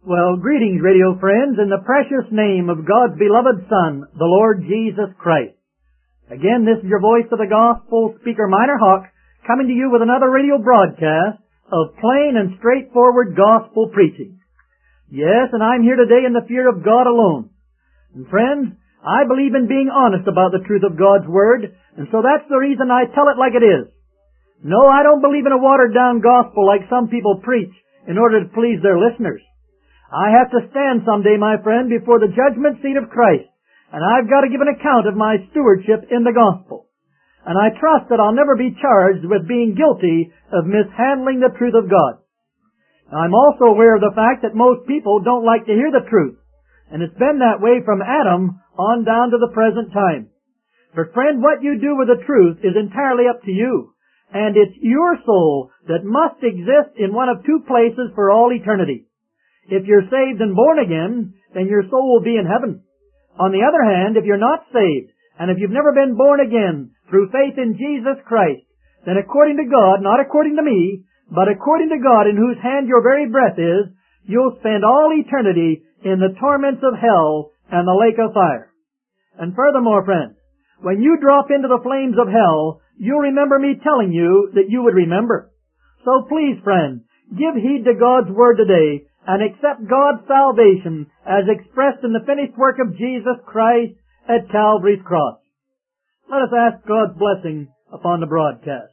Well, greetings, radio friends, in the precious name of God's beloved Son, the Lord Jesus Christ. Again, this is your voice of the gospel speaker, Minor Hawk, coming to you with another radio broadcast of plain and straightforward gospel preaching. Yes, and I'm here today in the fear of God alone. And friends, I believe in being honest about the truth of God's Word, and so that's the reason I tell it like it is. No, I don't believe in a watered-down gospel like some people preach in order to please their listeners. I have to stand someday, my friend, before the judgment seat of Christ, and I've got to give an account of my stewardship in the gospel. And I trust that I'll never be charged with being guilty of mishandling the truth of God. I'm also aware of the fact that most people don't like to hear the truth, and it's been that way from Adam on down to the present time. But friend, what you do with the truth is entirely up to you, and it's your soul that must exist in one of two places for all eternity. If you're saved and born again, then your soul will be in heaven. On the other hand, if you're not saved, and if you've never been born again through faith in Jesus Christ, then according to God, not according to me, but according to God in whose hand your very breath is, you'll spend all eternity in the torments of hell and the lake of fire. And furthermore, friends, when you drop into the flames of hell, you'll remember me telling you that you would remember. So please, friend, give heed to God's Word today, and accept God's salvation as expressed in the finished work of Jesus Christ at Calvary's cross. Let us ask God's blessing upon the broadcast.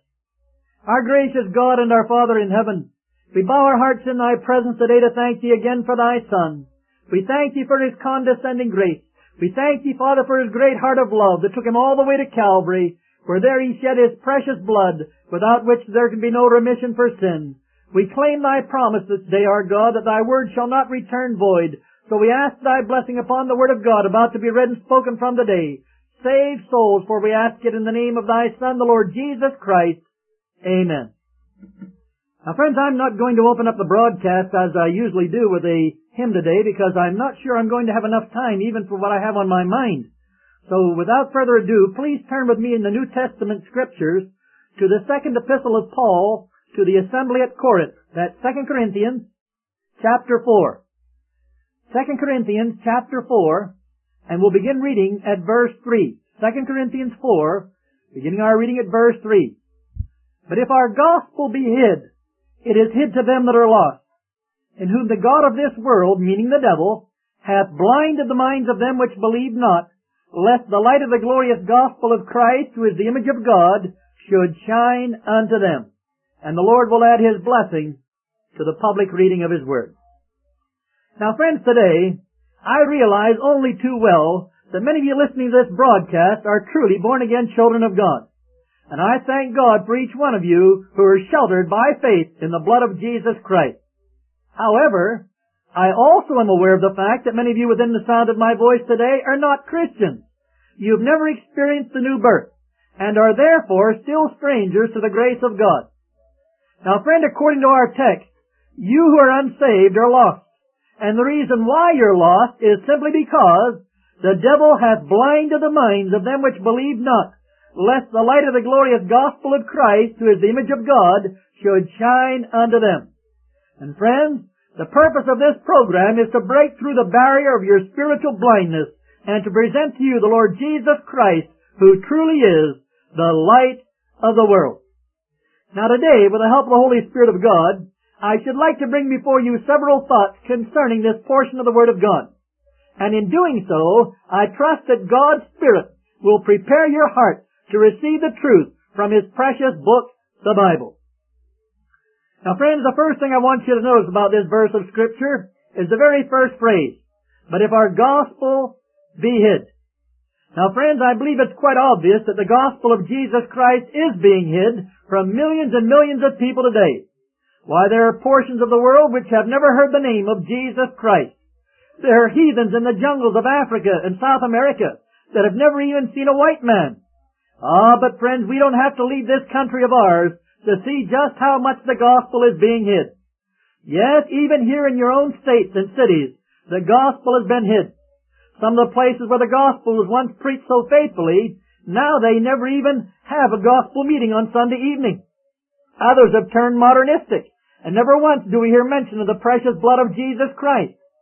Our gracious God and our Father in heaven, we bow our hearts in Thy presence today to thank Thee again for Thy Son. We thank Thee for His condescending grace. We thank Thee, Father, for His great heart of love that took Him all the way to Calvary, where there He shed His precious blood, without which there can be no remission for sin. We claim Thy promise this day, our God, that Thy word shall not return void. So we ask Thy blessing upon the word of God about to be read and spoken from today. Save souls, for we ask it in the name of Thy Son, the Lord Jesus Christ. Amen. Now, friends, I'm not going to open up the broadcast as I usually do with a hymn today, because I'm not sure I'm going to have enough time even for what I have on my mind. So without further ado, please turn with me in the New Testament Scriptures to the second epistle of Paul to the assembly at Corinth. That's 2 Corinthians chapter 4. 2 Corinthians chapter 4, and we'll begin reading at verse 3. 2 Corinthians 4, beginning our reading at verse 3. But if our gospel be hid, it is hid to them that are lost, in whom the God of this world, meaning the devil, hath blinded the minds of them which believe not, lest the light of the glorious gospel of Christ, who is the image of God, should shine unto them. And the Lord will add His blessing to the public reading of His Word. Now, friends, today, I realize only too well that many of you listening to this broadcast are truly born-again children of God. And I thank God for each one of you who are sheltered by faith in the blood of Jesus Christ. However, I also am aware of the fact that many of you within the sound of my voice today are not Christians. You've never experienced the new birth, and are therefore still strangers to the grace of God. Now, friend, according to our text, you who are unsaved are lost. And the reason why you're lost is simply because the devil hath blinded the minds of them which believe not, lest the light of the glorious gospel of Christ, who is the image of God, should shine unto them. And friends, the purpose of this program is to break through the barrier of your spiritual blindness and to present to you the Lord Jesus Christ, who truly is the light of the world. Now today, with the help of the Holy Spirit of God, I should like to bring before you several thoughts concerning this portion of the Word of God. And in doing so, I trust that God's Spirit will prepare your heart to receive the truth from His precious book, the Bible. Now friends, the first thing I want you to notice about this verse of Scripture is the very first phrase, but if our gospel be hid. Now friends, I believe it's quite obvious that the gospel of Jesus Christ is being hid from millions and millions of people today. Why, there are portions of the world which have never heard the name of Jesus Christ. There are heathens in the jungles of Africa and South America that have never even seen a white man. But friends, we don't have to leave this country of ours to see just how much the gospel is being hid. Yes, even here in your own states and cities, the gospel has been hid. Some of the places where the gospel was once preached so faithfully, now they never even have a gospel meeting on Sunday evening. Others have turned modernistic, and never once do we hear mention of the precious blood of Jesus Christ.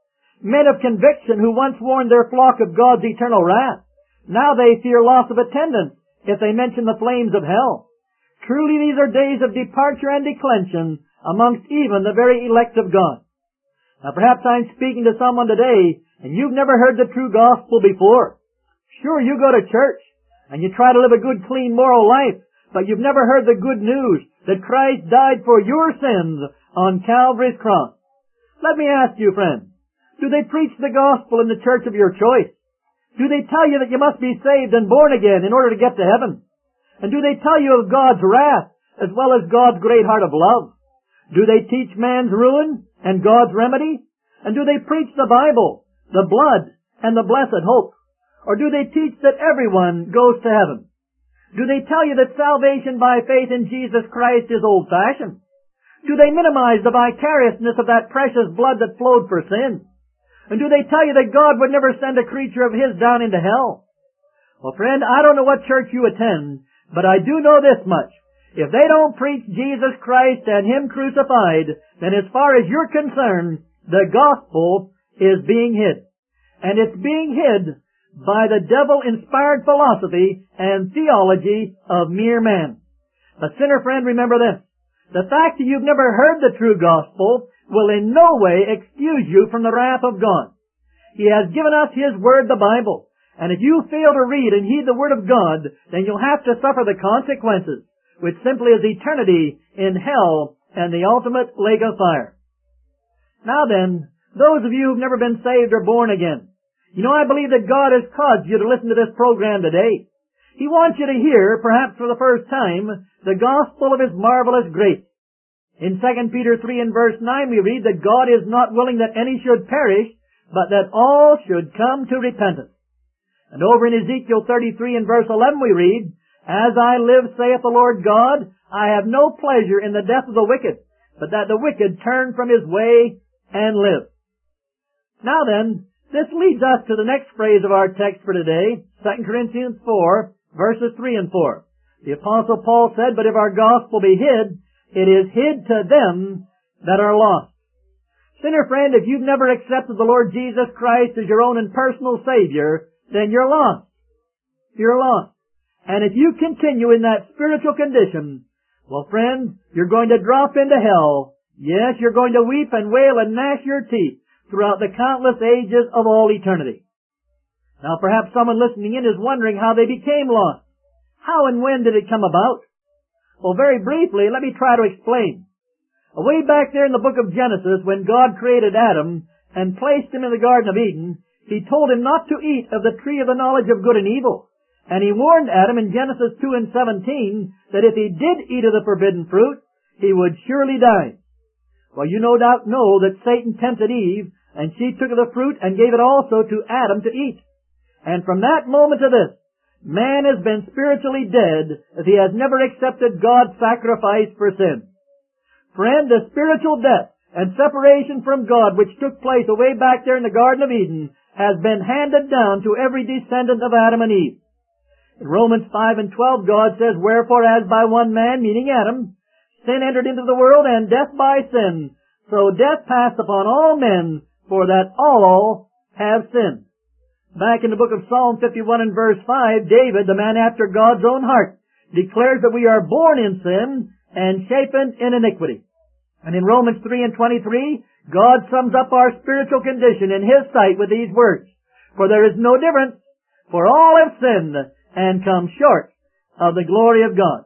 Men of conviction who once warned their flock of God's eternal wrath. Now they fear loss of attendance if they mention the flames of hell. Truly these are days of departure and declension amongst even the very elect of God. Now perhaps I'm speaking to someone today and you've never heard the true gospel before. Sure, you go to church and you try to live a good, clean, moral life, but you've never heard the good news that Christ died for your sins on Calvary's cross. Let me ask you, friend, do they preach the gospel in the church of your choice? Do they tell you that you must be saved and born again in order to get to heaven? And do they tell you of God's wrath as well as God's great heart of love? Do they teach man's ruin and God's remedy? And do they preach the Bible, the blood, and the blessed hope? Or do they teach that everyone goes to heaven? Do they tell you that salvation by faith in Jesus Christ is old-fashioned? Do they minimize the vicariousness of that precious blood that flowed for sin? And do they tell you that God would never send a creature of His down into hell? Well, friend, I don't know what church you attend, but I do know this much. If they don't preach Jesus Christ and Him crucified, then as far as you're concerned, the gospel is being hid. And it's being hid by the devil-inspired philosophy and theology of mere man. But sinner friend, remember this. The fact that you've never heard the true gospel will in no way excuse you from the wrath of God. He has given us His Word, the Bible. And if you fail to read and heed the Word of God, then you'll have to suffer the consequences, which simply is eternity in hell and the ultimate lake of fire. Now then, those of you who've never been saved or born again, you know, I believe that God has caused you to listen to this program today. He wants you to hear, perhaps for the first time, the gospel of His marvelous grace. In 2 Peter 3 and verse 9 we read that God is not willing that any should perish, but that all should come to repentance. And over in Ezekiel 33 and verse 11 we read, As I live, saith the Lord God, I have no pleasure in the death of the wicked, but that the wicked turn from his way and live. Now then, this leads us to the next phrase of our text for today, 2 Corinthians 4, verses 3 and 4. The Apostle Paul said, But if our gospel be hid, it is hid to them that are lost. Sinner friend, if you've never accepted the Lord Jesus Christ as your own and personal Savior, then you're lost. You're lost. And if you continue in that spiritual condition, well friend, you're going to drop into hell. Yes, you're going to weep and wail and gnash your teeth throughout the countless ages of all eternity. Now perhaps someone listening in is wondering how they became lost. How and when did it come about? Well, very briefly, let me try to explain. Way back there in the book of Genesis, when God created Adam and placed him in the Garden of Eden, He told him not to eat of the tree of the knowledge of good and evil. And He warned Adam in Genesis 2 and 17 that if he did eat of the forbidden fruit, he would surely die. Well, you no doubt know that Satan tempted Eve, and she took of the fruit and gave it also to Adam to eat. And from that moment to this, man has been spiritually dead if he has never accepted God's sacrifice for sin. Friend, the spiritual death and separation from God which took place away back there in the Garden of Eden has been handed down to every descendant of Adam and Eve. In Romans 5 and 12, God says, Wherefore as by one man, meaning Adam, sin entered into the world, and death by sin, so death passed upon all men, for that all have sinned. Back in the book of Psalm 51 and verse 5, David, the man after God's own heart, declares that we are born in sin and shapen in iniquity. And in Romans 3 and 23, God sums up our spiritual condition in His sight with these words, For there is no difference, for all have sinned and come short of the glory of God.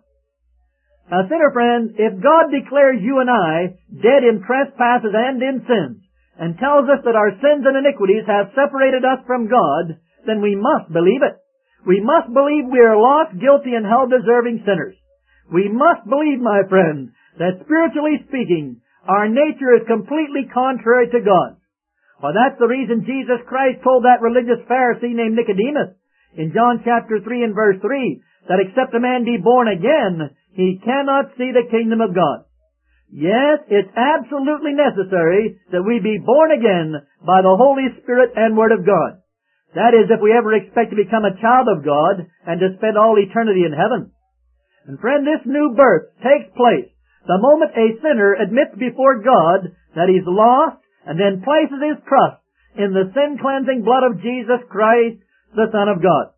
Now, sinner friend, if God declares you and I dead in trespasses and in sins, and tells us that our sins and iniquities have separated us from God, then we must believe it. We must believe we are lost, guilty, and hell-deserving sinners. We must believe, my friend, that spiritually speaking, our nature is completely contrary to God. Well, that's the reason Jesus Christ told that religious Pharisee named Nicodemus in John chapter 3 and verse 3, that except a man be born again, he cannot see the kingdom of God. Yes, it's absolutely necessary that we be born again by the Holy Spirit and Word of God. That is, if we ever expect to become a child of God and to spend all eternity in heaven. And friend, this new birth takes place the moment a sinner admits before God that he's lost and then places his trust in the sin-cleansing blood of Jesus Christ, the Son of God.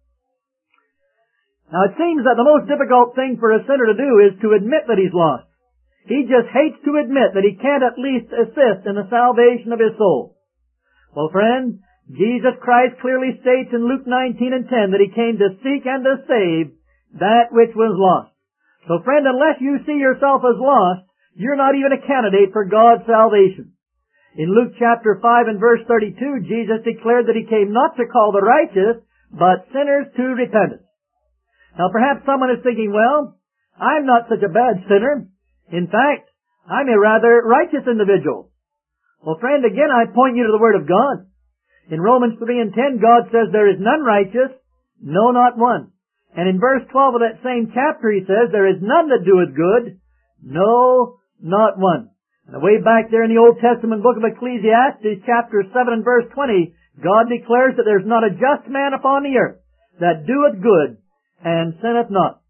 Now it seems that the most difficult thing for a sinner to do is to admit that he's lost. He just hates to admit that he can't at least assist in the salvation of his soul. Well, friend, Jesus Christ clearly states in Luke 19 and 10 that he came to seek and to save that which was lost. So friend, unless you see yourself as lost, you're not even a candidate for God's salvation. In Luke chapter 5 and verse 32, Jesus declared that he came not to call the righteous, but sinners to repentance. Now perhaps someone is thinking, well, I'm not such a bad sinner. In fact, I'm a rather righteous individual. Well, friend, again, I point you to the Word of God. In Romans 3 and 10, God says there is none righteous, no, not one. And in verse 12 of that same chapter, he says, there is none that doeth good, no, not one. And way back there in the Old Testament book of Ecclesiastes, chapter 7 and verse 20, God declares that there's not a just man upon the earth that doeth good and sinneth not.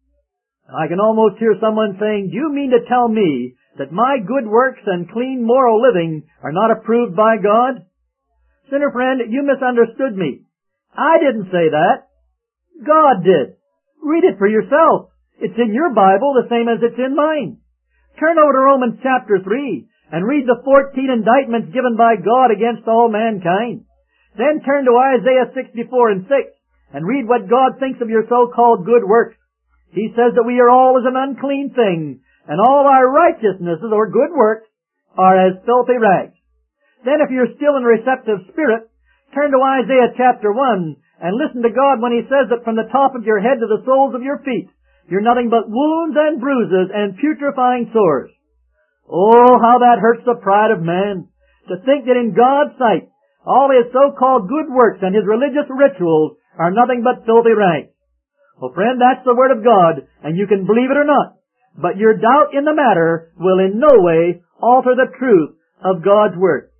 I can almost hear someone saying, do you mean to tell me that my good works and clean moral living are not approved by God? Sinner friend, you misunderstood me. I didn't say that. God did. Read it for yourself. It's in your Bible the same as it's in mine. Turn over to Romans chapter 3 and read the 14 indictments given by God against all mankind. Then turn to Isaiah 64 and 6 and read what God thinks of your so-called good works. He says that we are all as an unclean thing, and all our righteousnesses or good works are as filthy rags. Then if you're still in a receptive spirit, turn to Isaiah chapter 1 and listen to God when He says that from the top of your head to the soles of your feet, you're nothing but wounds and bruises and putrefying sores. Oh, how that hurts the pride of man, to think that in God's sight, all His so-called good works and His religious rituals are nothing but filthy rags. Well, friend, that's the Word of God, and you can believe it or not. But your doubt in the matter will in no way alter the truth of God's Word.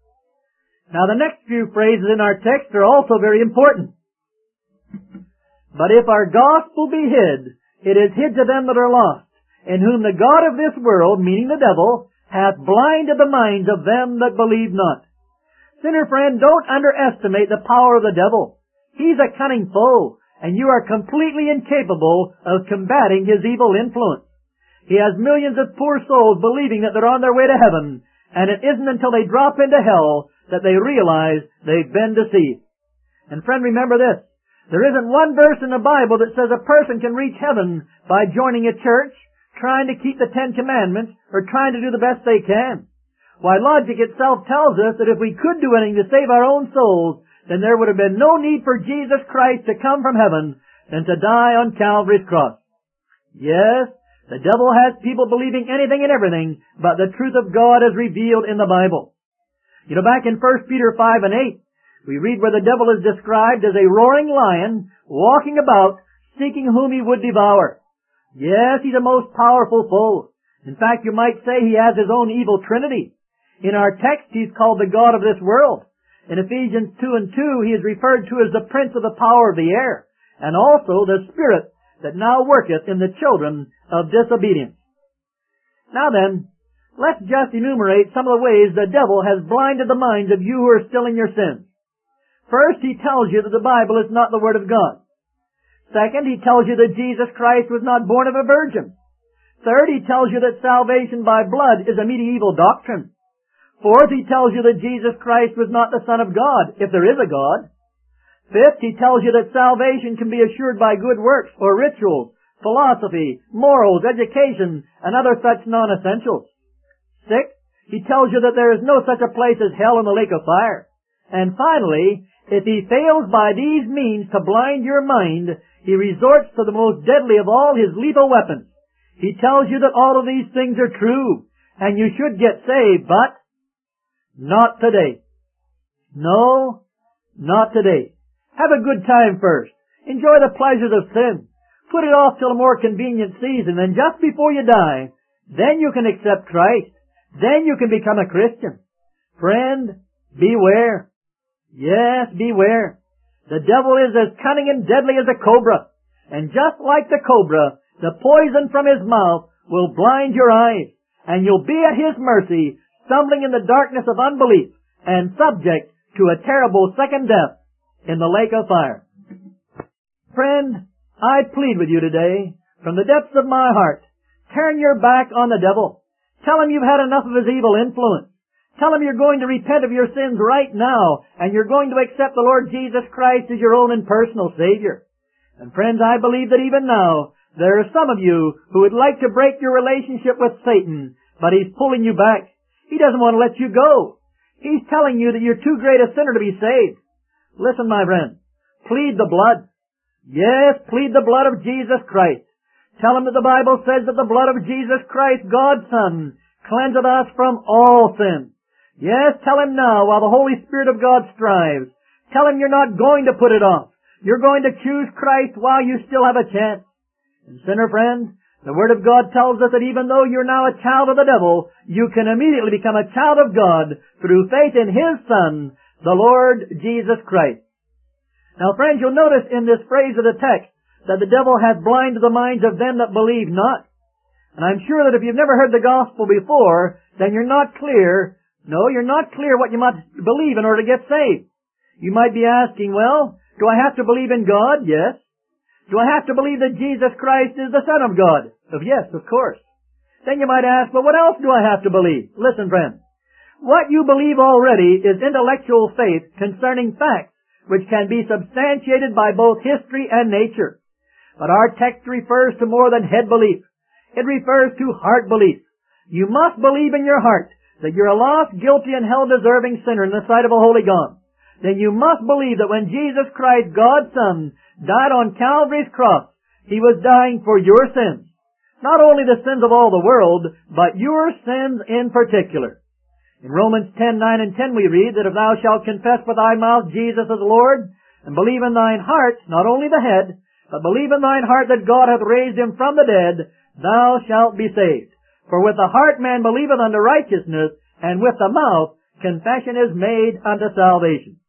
Now, the next few phrases in our text are also very important. But if our gospel be hid, it is hid to them that are lost, in whom the God of this world, meaning the devil, hath blinded the minds of them that believe not. Sinner friend, don't underestimate the power of the devil. He's a cunning foe, and you are completely incapable of combating his evil influence. He has millions of poor souls believing that they're on their way to heaven, and it isn't until they drop into hell that they realize they've been deceived. And friend, remember this. There isn't one verse in the Bible that says a person can reach heaven by joining a church, trying to keep the Ten Commandments, or trying to do the best they can. Why, logic itself tells us that if we could do anything to save our own souls, then there would have been no need for Jesus Christ to come from heaven and to die on Calvary's cross. Yes, the devil has people believing anything and everything but the truth of God as revealed in the Bible. You know, back in 1 Peter 5 and 8, we read where the devil is described as a roaring lion walking about seeking whom he would devour. Yes, he's a most powerful foe. In fact, you might say he has his own evil trinity. In our text, he's called the God of this world. In Ephesians 2 and 2, he is referred to as the prince of the power of the air, and also the spirit that now worketh in the children of disobedience. Now then, let's just enumerate some of the ways the devil has blinded the minds of you who are still in your sins. First, he tells you that the Bible is not the Word of God. Second, he tells you that Jesus Christ was not born of a virgin. Third, he tells you that salvation by blood is a medieval doctrine. Fourth, he tells you that Jesus Christ was not the Son of God, if there is a God. Fifth, he tells you that salvation can be assured by good works or rituals, philosophy, morals, education, and other such non-essentials. Sixth, he tells you that there is no such a place as hell in the lake of fire. And finally, if he fails by these means to blind your mind, he resorts to the most deadly of all his lethal weapons. He tells you that all of these things are true, and you should get saved, but not today. No, not today. Have a good time first. Enjoy the pleasures of sin. Put it off till a more convenient season, and just before you die, then you can accept Christ. Then you can become a Christian. Friend, beware. Yes, beware. The devil is as cunning and deadly as a cobra. And just like the cobra, the poison from his mouth will blind your eyes, and you'll be at his mercy, stumbling in the darkness of unbelief and subject to a terrible second death in the lake of fire. Friend, I plead with you today, from the depths of my heart, turn your back on the devil. Tell him you've had enough of his evil influence. Tell him you're going to repent of your sins right now, and you're going to accept the Lord Jesus Christ as your own and personal Savior. And friends, I believe that even now, there are some of you who would like to break your relationship with Satan, but he's pulling you back. He doesn't want to let you go. He's telling you that you're too great a sinner to be saved. Listen, my friend, plead the blood. Yes, plead the blood of Jesus Christ. Tell him that the Bible says that the blood of Jesus Christ, God's Son, cleanseth us from all sin. Yes, tell him now while the Holy Spirit of God strives. Tell him you're not going to put it off. You're going to choose Christ while you still have a chance. And sinner friend, the Word of God tells us that even though you're now a child of the devil, you can immediately become a child of God through faith in His Son, the Lord Jesus Christ. Now friends, you'll notice in this phrase of the text that the devil hath blinded the minds of them that believe not. And I'm sure that if you've never heard the gospel before, then you're not clear. No, you're not clear what you must believe in order to get saved. You might be asking, well, do I have to believe in God? Yes. Do I have to believe that Jesus Christ is the Son of God? Yes, of course. Then you might ask, well, what else do I have to believe? Listen, friend. What you believe already is intellectual faith concerning facts which can be substantiated by both history and nature. But our text refers to more than head belief. It refers to heart belief. You must believe in your heart that you're a lost, guilty, and hell-deserving sinner in the sight of a holy God. Then you must believe that when Jesus Christ, God's Son, died on Calvary's cross, He was dying for your sins. Not only the sins of all the world, but your sins in particular. In Romans 10:9 and 10 we read that if thou shalt confess with thy mouth Jesus as Lord, and believe in thine heart, not only the head, but believe in thine heart that God hath raised Him from the dead, thou shalt be saved. For with the heart man believeth unto righteousness, and with the mouth confession is made unto salvation.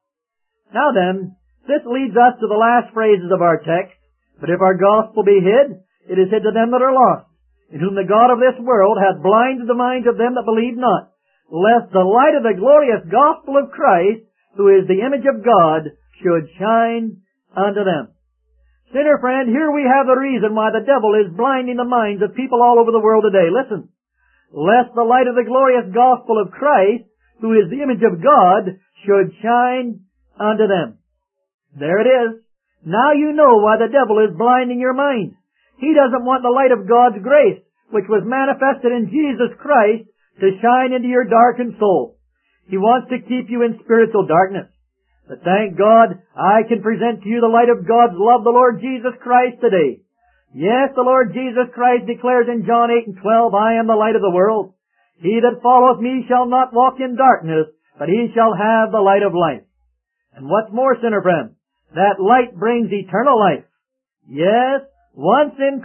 Now then, this leads us to the last phrases of our text. But if our gospel be hid, it is hid to them that are lost, in whom the God of this world hath blinded the minds of them that believe not, lest the light of the glorious gospel of Christ, who is the image of God, should shine unto them. Sinner friend, here we have the reason why the devil is blinding the minds of people all over the world today. Listen. Lest the light of the glorious gospel of Christ, who is the image of God, should shine unto them. There it is. Now you know why the devil is blinding your mind. He doesn't want the light of God's grace, which was manifested in Jesus Christ, to shine into your darkened soul. He wants to keep you in spiritual darkness. But thank God, I can present to you the light of God's love, the Lord Jesus Christ, today. Yes, the Lord Jesus Christ declares in John 8 and 12, I am the light of the world. He that followeth me shall not walk in darkness, but he shall have the light of life. And what's more, sinner friend, that light brings eternal life. Yes, once in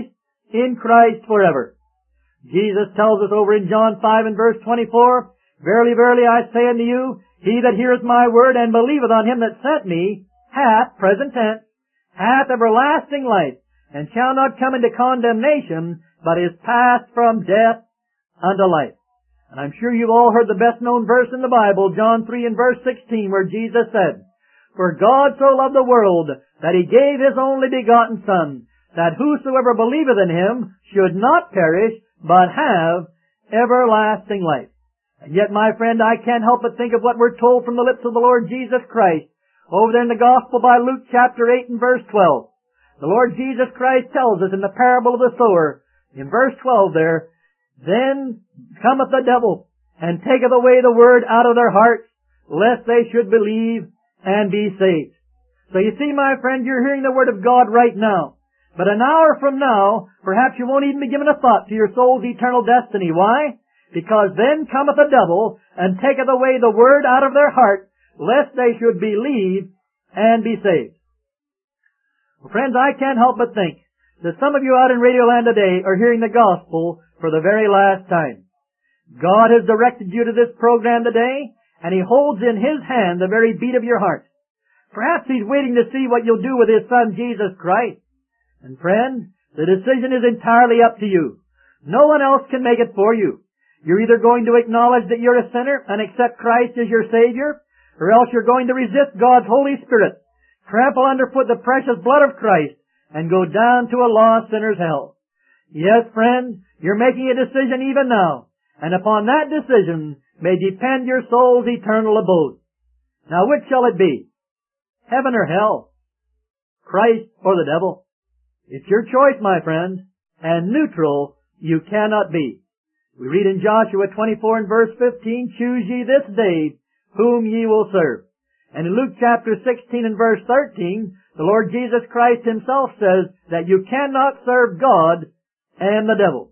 Christ forever. Jesus tells us over in John 5 and verse 24, Verily, verily, I say unto you, he that heareth my word and believeth on him that sent me hath, present tense, hath everlasting life, and shall not come into condemnation, but is passed from death unto life. And I'm sure you've all heard the best known verse in the Bible, John 3 and verse 16, where Jesus said, For God so loved the world that He gave His only begotten Son, that whosoever believeth in Him should not perish, but have everlasting life. And yet, my friend, I can't help but think of what we're told from the lips of the Lord Jesus Christ over there in the Gospel by Luke chapter 8 and verse 12. The Lord Jesus Christ tells us in the parable of the sower, in verse 12 there, Then cometh the devil, and taketh away the word out of their hearts, lest they should believe and be saved. So you see, my friend, you're hearing the word of God right now. But an hour from now, perhaps you won't even be given a thought to your soul's eternal destiny. Why? Because then cometh the devil, and taketh away the word out of their heart, lest they should believe and be saved. Well, friends, I can't help but think that some of you out in Radio Land today are hearing the gospel for the very last time. God has directed you to this program today, and He holds in His hand the very beat of your heart. Perhaps He's waiting to see what you'll do with His Son, Jesus Christ. And friend, the decision is entirely up to you. No one else can make it for you. You're either going to acknowledge that you're a sinner and accept Christ as your Savior, or else you're going to resist God's Holy Spirit, trample underfoot the precious blood of Christ, and go down to a lost sinner's hell. Yes, friend, you're making a decision even now, and upon that decision may depend your soul's eternal abode. Now which shall it be? Heaven or hell? Christ or the devil? It's your choice, my friend, and neutral you cannot be. We read in Joshua 24 and verse 15, choose ye this day whom ye will serve. And in Luke chapter 16 and verse 13, the Lord Jesus Christ himself says that you cannot serve God and the devil.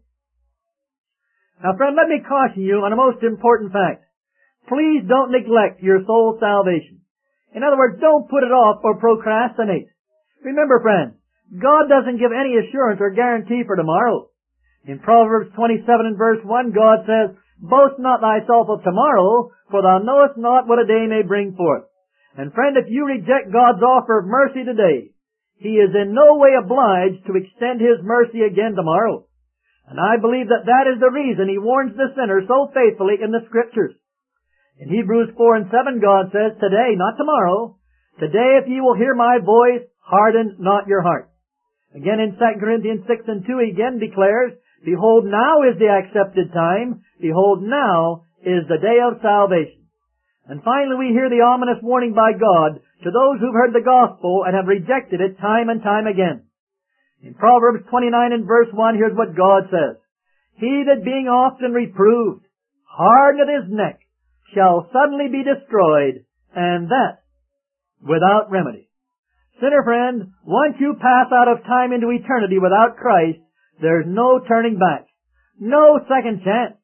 Now friend, let me caution you on a most important fact. Please don't neglect your soul's salvation. In other words, don't put it off or procrastinate. Remember, friend, God doesn't give any assurance or guarantee for tomorrow. In Proverbs 27 and verse 1, God says, boast not thyself of tomorrow, for thou knowest not what a day may bring forth. And friend, if you reject God's offer of mercy today, He is in no way obliged to extend His mercy again tomorrow. And I believe that that is the reason He warns the sinner so faithfully in the Scriptures. In Hebrews 4 and 7, God says, today, not tomorrow, today if ye will hear my voice, harden not your heart. Again in 2 Corinthians 6 and 2, He again declares, behold, now is the accepted time. Behold, now is the day of salvation. And finally, we hear the ominous warning by God to those who've heard the gospel and have rejected it time and time again. In Proverbs 29 and verse 1, here's what God says. He that being often reproved hardeneth his neck shall suddenly be destroyed, and that without remedy. Sinner friend, once you pass out of time into eternity without Christ, there's no turning back. No second chance.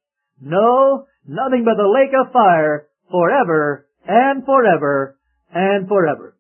No, nothing but the lake of fire forever and forever and forever.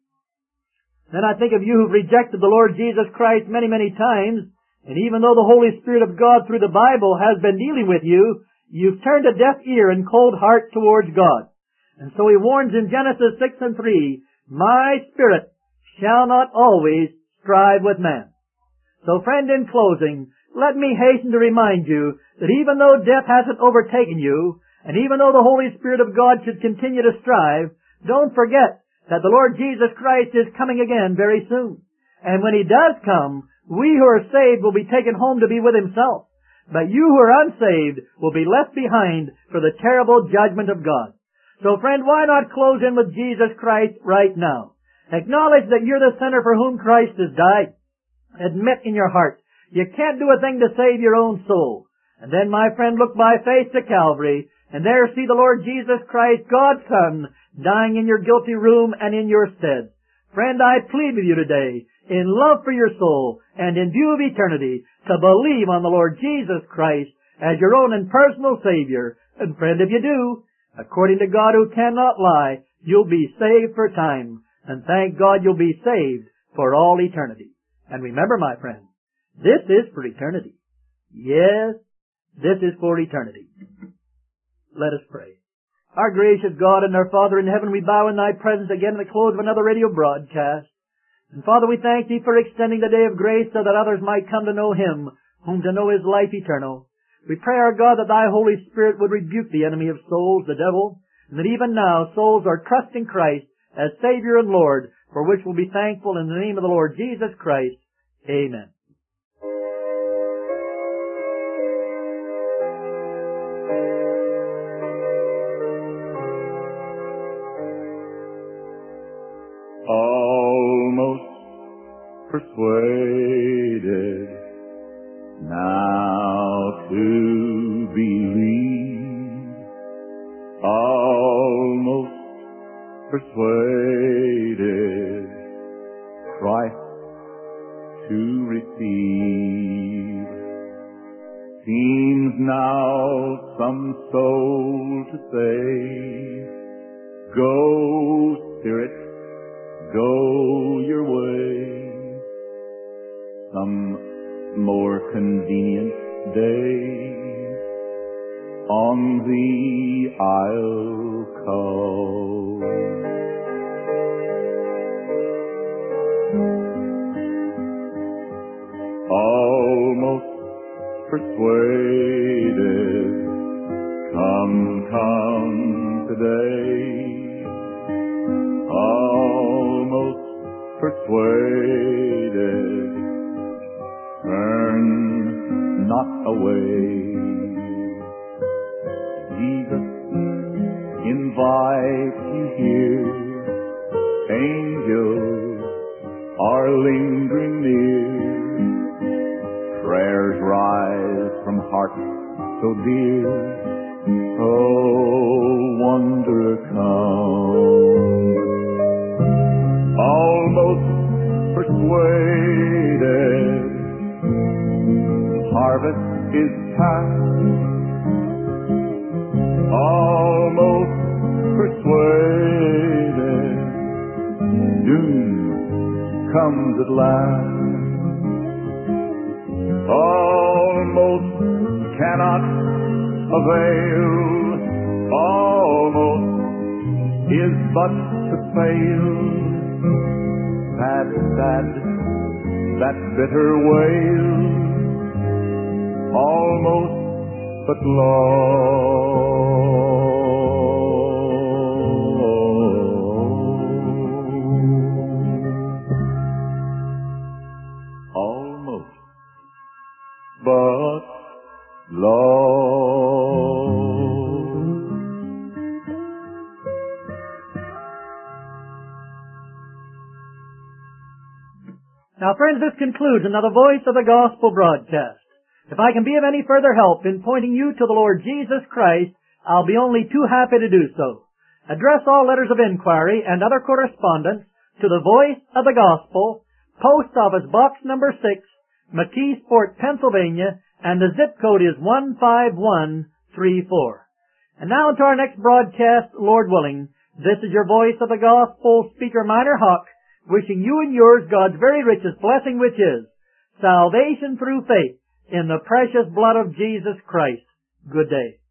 Then I think of you who've rejected the Lord Jesus Christ many, many times, and even though the Holy Spirit of God through the Bible has been dealing with you, you've turned a deaf ear and cold heart towards God. And so He warns in Genesis 6 and 3, my spirit shall not always strive with man. So friend, in closing, let me hasten to remind you that even though death hasn't overtaken you, and even though the Holy Spirit of God should continue to strive, don't forget that the Lord Jesus Christ is coming again very soon. And when He does come, we who are saved will be taken home to be with Himself. But you who are unsaved will be left behind for the terrible judgment of God. So friend, why not close in with Jesus Christ right now? Acknowledge that you're the sinner for whom Christ has died. Admit in your heart you can't do a thing to save your own soul. And then, my friend, look by faith to Calvary, and there see the Lord Jesus Christ, God's Son, dying in your guilty room and in your stead. Friend, I plead with you today, in love for your soul and in view of eternity, to believe on the Lord Jesus Christ as your own and personal Savior. And friend, if you do, according to God who cannot lie, you'll be saved for time. And thank God you'll be saved for all eternity. And remember, my friend, this is for eternity. Yes, this is for eternity. Let us pray. Our gracious God and our Father in heaven, we bow in Thy presence again at the close of another radio broadcast. And Father, we thank Thee for extending the day of grace so that others might come to know Him, whom to know is life eternal. We pray, our God, that Thy Holy Spirit would rebuke the enemy of souls, the devil, and that even now souls are trusting Christ as Savior and Lord, for which we'll be thankful in the name of the Lord Jesus Christ. Amen. Almost persuaded now to believe, almost persuaded Christ to receive. Seems now some soul to say, go, Spirit, go your way. Some more convenient day on thee I'll call. Almost persuaded, come today. persuaded, turn not away. Jesus invites you here. Angels are lingering near. Prayers rise from hearts so dear. Oh, wonder come. Almost persuaded, harvest is past. Almost persuaded, doom comes at last. Almost cannot avail, almost is but to fail. Sad, sad, that bitter wail, almost but lost. Almost but lost. Now, friends, this concludes another Voice of the Gospel broadcast. If I can be of any further help in pointing you to the Lord Jesus Christ, I'll be only too happy to do so. Address all letters of inquiry and other correspondence to the Voice of the Gospel, Post Office Box number 6, McKeesport, Pennsylvania, and the zip code is 15134. And now into our next broadcast, Lord willing. This is your Voice of the Gospel speaker, Minor Hawk, wishing you and yours God's very richest blessing, which is salvation through faith in the precious blood of Jesus Christ. Good day.